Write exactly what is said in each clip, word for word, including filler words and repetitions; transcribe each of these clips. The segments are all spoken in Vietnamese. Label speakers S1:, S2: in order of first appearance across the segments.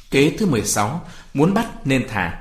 S1: Kế thứ mười sáu, muốn bắt nên thả.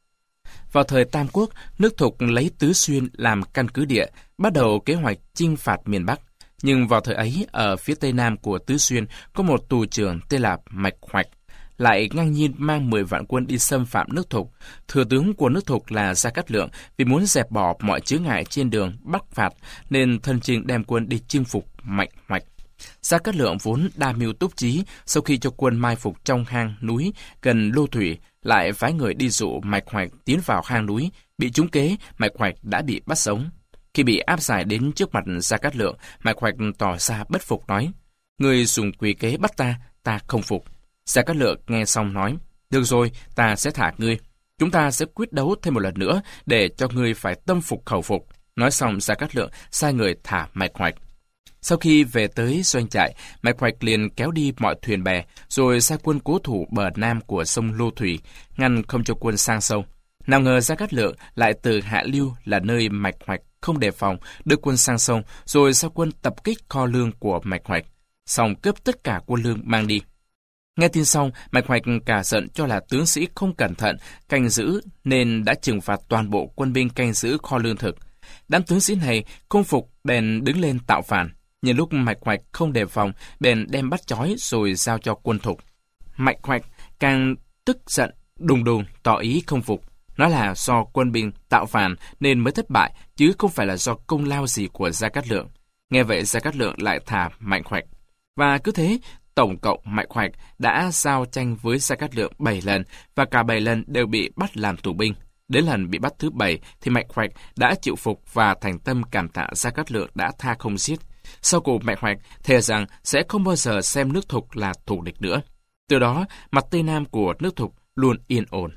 S1: Vào thời Tam Quốc, nước Thục lấy Tứ Xuyên làm căn cứ địa, bắt đầu kế hoạch chinh phạt miền Bắc. Nhưng vào thời ấy, ở phía tây nam của Tứ Xuyên có một tù trưởng tên là Mạch Hoạch, lại ngang nhiên mang mười vạn quân đi xâm phạm nước Thục. Thừa tướng của nước Thục là Gia Cát Lượng, vì muốn dẹp bỏ mọi chướng ngại trên đường bắc phạt, nên thân chinh đem quân đi chinh phục Mạch Hoạch. Gia Cát Lượng vốn đa mưu túc trí, sau khi cho quân mai phục trong hang núi gần Lô Thủy, lại phái người đi dụ Mạch Hoạch tiến vào hang núi. Bị trúng kế, Mạch Hoạch đã bị bắt sống. Khi bị áp giải đến trước mặt Gia Cát Lượng, Mạch Hoạch tỏ ra bất phục nói: "Ngươi dùng quỷ kế bắt ta, ta không phục." Gia Cát Lượng nghe xong nói: "Được rồi, ta sẽ thả ngươi. Chúng ta sẽ quyết đấu thêm một lần nữa, để cho ngươi phải tâm phục khẩu phục." Nói xong, Gia Cát Lượng sai người thả Mạch Hoạch. Sau khi về tới doanh trại, Mạch Hoạch liền kéo đi mọi thuyền bè, rồi sai quân cố thủ bờ nam của sông Lô Thủy, ngăn không cho quân sang sông. Nào ngờ Gia Cát Lượng lại từ hạ lưu, là nơi Mạch Hoạch không đề phòng, đưa quân sang sông, rồi sai quân tập kích kho lương của Mạch Hoạch, xong cướp tất cả quân lương mang đi. Nghe tin xong, Mạch Hoạch cả giận cho là tướng sĩ không cẩn thận canh giữ, nên đã trừng phạt toàn bộ quân binh canh giữ kho lương thực. Đám tướng sĩ này không phục, bèn đứng lên tạo phản. Nhân lúc Mạch Hoạch không đề phòng, bèn đem bắt trói rồi giao cho quân Thục. Mạch Hoạch càng tức giận đùng đùng, tỏ ý không phục. Nói là do quân binh tạo phản nên mới thất bại, chứ không phải là do công lao gì của Gia Cát Lượng. Nghe vậy, Gia Cát Lượng lại thả Mạch Hoạch. Và cứ thế, tổng cộng Mạch Hoạch đã giao tranh với Gia Cát Lượng bảy lần, và cả bảy lần đều bị bắt làm tù binh. Đến lần bị bắt thứ bảy thì Mạch Hoạch đã chịu phục và thành tâm cảm tạ Gia Cát Lượng đã tha không giết. Sau cùng, Mạch Hoạch thề rằng sẽ không bao giờ xem nước Thục là thù địch nữa. Từ đó, mặt tây nam của nước Thục luôn yên ổn.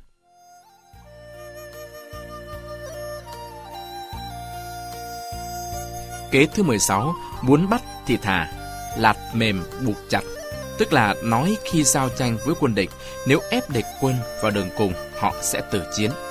S1: Kế thứ mười sáu, muốn bắt thì thả, lạt mềm buộc chặt. Tức là nói khi giao tranh với quân địch, nếu ép địch quân vào đường cùng, họ sẽ tử chiến.